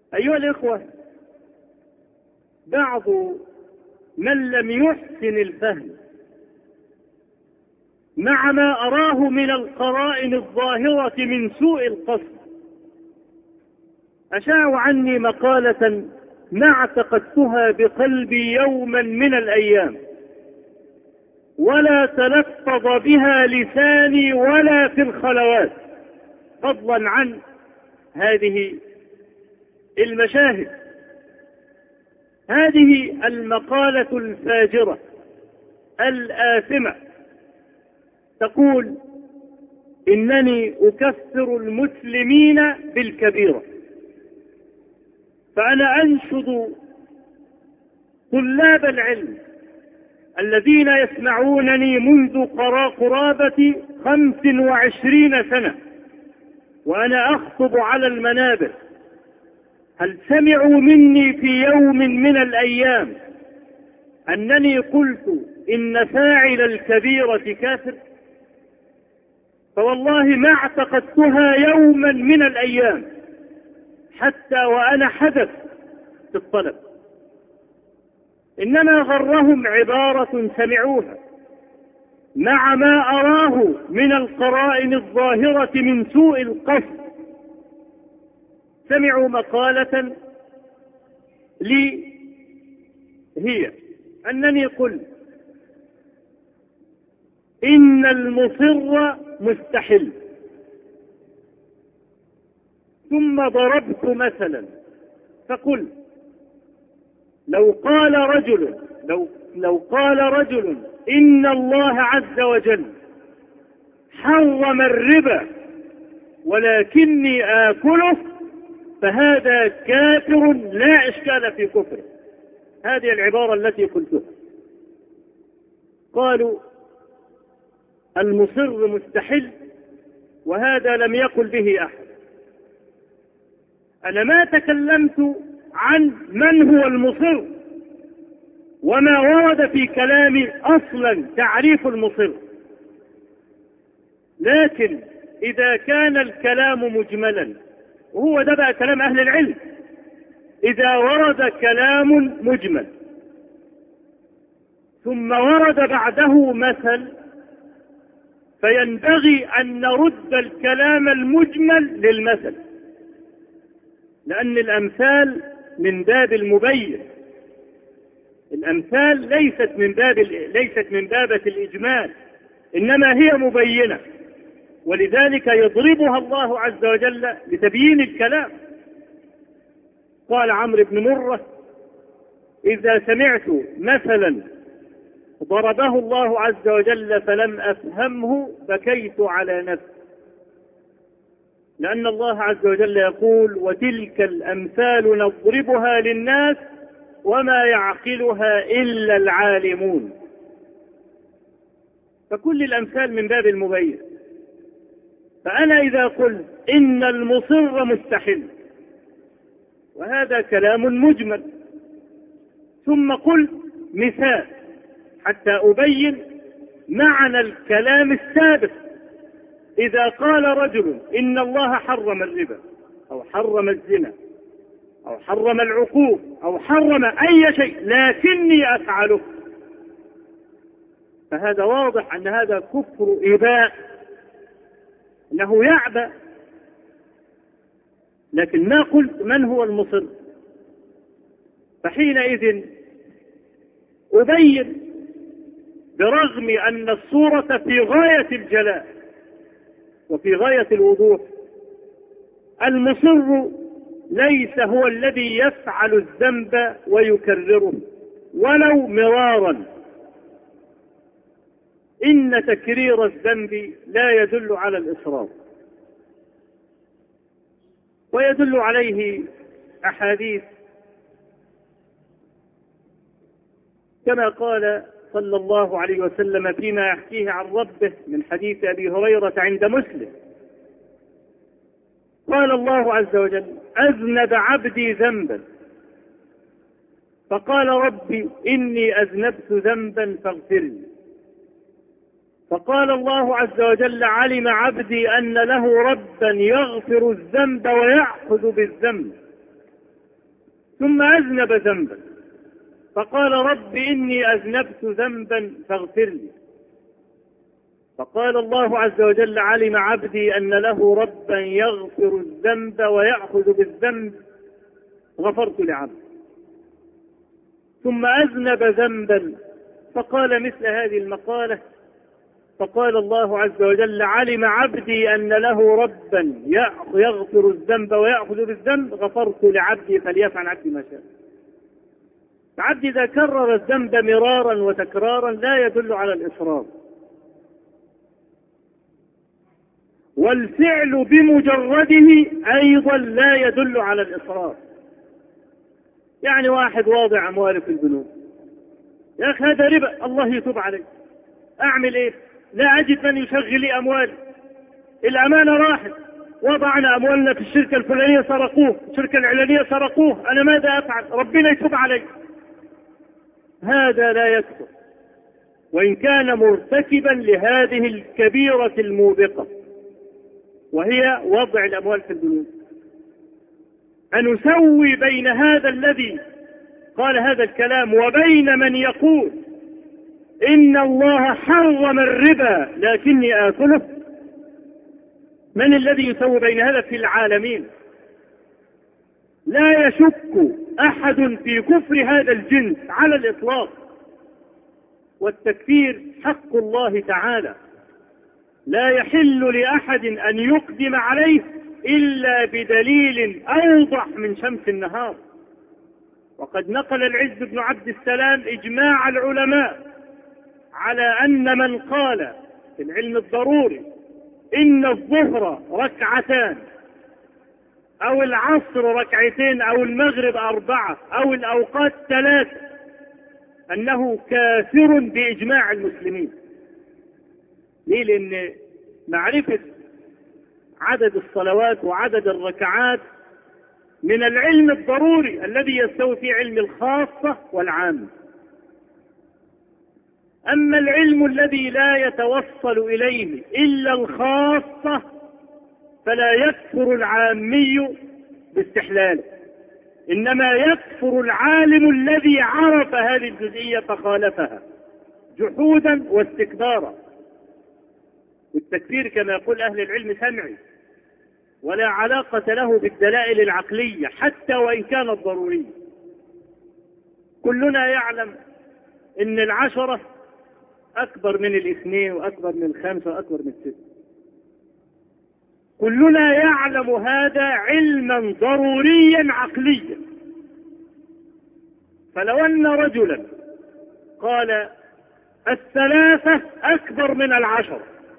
أيها الإخوة، بعض من لم يحسن الفهم مع ما أراه من القرائن الظاهرة من سوء القصد أشاعوا عني مقالة ما اعتقدتها بقلبي يوما من الأيام، ولا تلفظ بها لساني ولا في الخلوات، فضلا عن هذه المشاهد. هذه المقالة الفاجرة الآثمة تقول: إنني أكفر المسلمين بالكبيرة، فأنا أنشد طلاب العلم الذين يسمعونني منذ قرابة 25 سنة وأنا أخطب على المنابر، هل سمعوا مني في يوم من الأيام أنني قلت إن فاعل الكبيرة كافر؟ فوالله ما اعتقدتها يوما من الأيام حتى وأنا حدث في الطلب، إنما غرهم عبارة سمعوها مع ما أراه من القرائن الظاهرة من سوء القصد. سمعوا مقالة لي هي أنني قلت إن المصر مستحل، ثم ضربت مثلا فقلت لو قال رجل إن الله عز وجل حرم الربا ولكني آكله فهذا كافر لا إشكال في كفره. هذه العبارة التي قلتها. قالوا المصر مستحل وهذا لم يقل به أحد. أنا ما تكلمت عن من هو المصر وما ورد في كلامي أصلا تعريف المصر، لكن إذا كان الكلام مجملا، وهو ده بقى كلام أهل العلم، إذا ورد كلام مجمل ثم ورد بعده مثل فينبغي أن نرد الكلام المجمل للمثل، لأن الأمثال من باب المبين، الأمثال ليست من بابة الإجمال، إنما هي مبينة، ولذلك يضربها الله عز وجل لتبيين الكلام. قال عمرو بن مرة: إذا سمعت مثلا ضربه الله عز وجل فلم أفهمه بكيت على نفسي، لأن الله عز وجل يقول: وتلك الأمثال نضربها للناس وما يعقلها إلا العالمون. فكل الأمثال من باب المبين. فأنا إذا قلت إن المصر مستحل وهذا كلام مجمل، ثم قلت مثال حتى أبين معنى الكلام السابق، إذا قال رجل إن الله حرم الربا أو حرم الزنا أو حرم العقوق أو حرم أي شيء لكني أفعله، فهذا واضح أن هذا كفر إباء، أنه يعبأ. لكن ما قلت من هو المصر، فحينئذ أبين برغم أن الصورة في غاية الجلاء وفي غاية الوضوح. المصر ليس هو الذي يفعل الذنب ويكرره ولو مرارا، إن تكرير الذنب لا يدل على الإصرار، ويدل عليه أحاديث كما قال صلى الله عليه وسلم فيما يحكيه عن ربه من حديث أبي هريرة عند مسلم: قال الله عز وجل: أذنب عبدي ذنبا فقال ربي إني أذنبت ذنبا فاغفر لي، فقال الله عز وجل: علم عبدي أن له ربا يغفر الذنب ويأخذ بالذنب، ثم أذنب ذنبا فقال رب إني أذنبت ذنبا فاغفر لي. فقال الله عز وجل علم عبدي أن له ربا يغفر الذنب ويأخذ بالذنب غفرت لعبدي. ثم أذنب ذنبا فقال مثل هذه المقالة فقال الله عز وجل علم عبدي أن له ربا يغفر الذنب ويأخذ بالذنب غفرت لعبدي فليفعل عبدي ما شاء. العبد إذا كرر الذنب مرارا وتكرارا لا يدل على الإصرار، والفعل بمجرده أيضا لا يدل على الإصرار. يعني واحد واضع أمواله في البنوك، يا أخي هذا ربا، الله يتوب عليه، أعمل إيه؟ لا أجد من يشغل لي أموالي، الأمانة راحت، وضعنا أموالنا في الشركة الفلانية سرقوه، الشركة العلانية سرقوه، أنا ماذا أفعل؟ ربنا يتوب علي. هذا لا يكفر وإن كان مرتكبا لهذه الكبيرة الموبقة، وهي وضع الأموال في البنوك. أن نسوي بين هذا الذي قال هذا الكلام وبين من يقول إن الله حرم الربا لكني آكله؟ من الذي يسوي بين هذا في العالمين؟ لا يشك أحد في كفر هذا الجنس على الإطلاق، والتكفير حق الله تعالى لا يحل لأحد أن يقدم عليه إلا بدليل أوضح من شمس النهار. وقد نقل العز بن عبد السلام إجماع العلماء على أن من قال في العلم الضروري إن الظهر ركعتان أو العصر ركعتين أو المغرب 4 أو الأوقات 3 أنه كافر بإجماع المسلمين. ليه؟ لأن معرفة عدد الصلوات وعدد الركعات من العلم الضروري الذي يستوي في علم الخاصة والعام. أما العلم الذي لا يتوصل إليه إلا الخاصة فلا يكفر العامي باستحلاله، إنما يكفر العالم الذي عرف هذه الجزئية فخالفها جحودا واستكبارا. والتكفير كما يقول أهل العلم سمعي ولا علاقة له بالدلائل العقلية حتى وإن كانت ضرورية. كلنا يعلم إن 10 أكبر من 2 وأكبر من 5 وأكبر من 6. كلنا يعلم هذا علما ضروريا عقليا. فلو أن رجلا قال 3 أكبر من 10،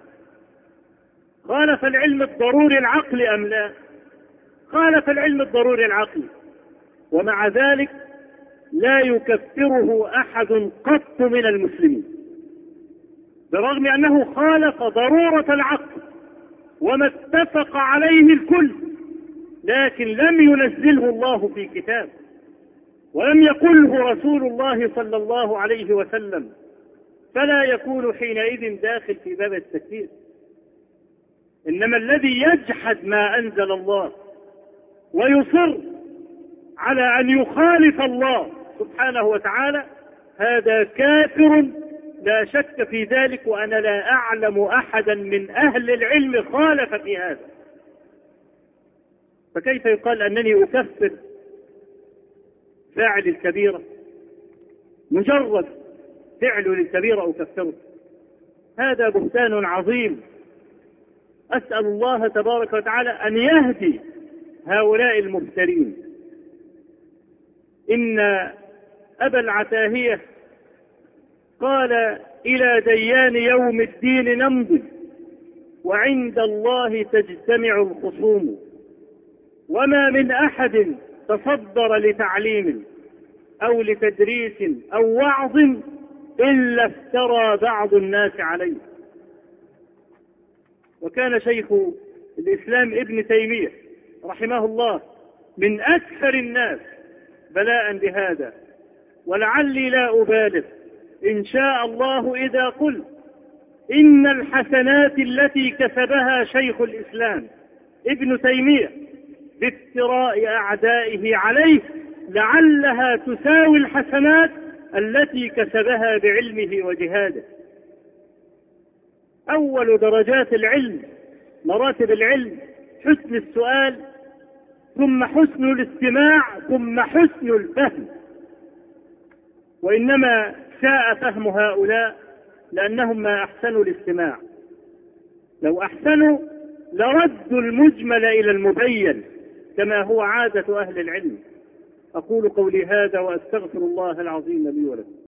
خالف العلم الضروري العقلي أم لا؟ خالف العلم الضروري العقلي، ومع ذلك لا يكفره أحد قط من المسلمين، برغم أنه خالف ضرورة العقل وما اتفق عليه الكل، لكن لم ينزله الله في كتاب ولم يقله رسول الله صلى الله عليه وسلم، فلا يكون حينئذ داخل في باب التكفير. إنما الذي يجحد ما أنزل الله ويصر على أن يخالف الله سبحانه وتعالى هذا كافر لا شك في ذلك، وأنا لا أعلم أحدا من أهل العلم خالف في هذا. فكيف يقال أنني أكفر فاعل الكبيرة؟ مجرد فعل للكبيرة أكفره؟ هذا بهتان عظيم. أسأل الله تبارك وتعالى أن يهدي هؤلاء المفترين. إن أبا العتاهية قال إلى ديان يوم الدين نمضي وعند الله تجتمع الخصوم، وما من أحد تصدر لتعليم أو لتدريس أو وعظ إلا افترى بعض الناس عليه. وكان شيخ الإسلام ابن تيمية رحمه الله من أكثر الناس بلاء بهذا، ولعلي لا أبالغ إن شاء الله إذا قلت إن الحسنات التي كسبها شيخ الإسلام ابن تيمية بافتراء أعدائه عليه لعلها تساوي الحسنات التي كسبها بعلمه وجهاده. أول درجات العلم، مراتب العلم، حسن السؤال، ثم حسن الاستماع، ثم حسن الفهم. وإنما شاء فهم هؤلاء لأنهم ما أحسنوا الاستماع. لو أحسنوا لردوا المجمل إلى المبين كما هو عادة أهل العلم. أقول قولي هذا وأستغفر الله العظيم لي ولكم.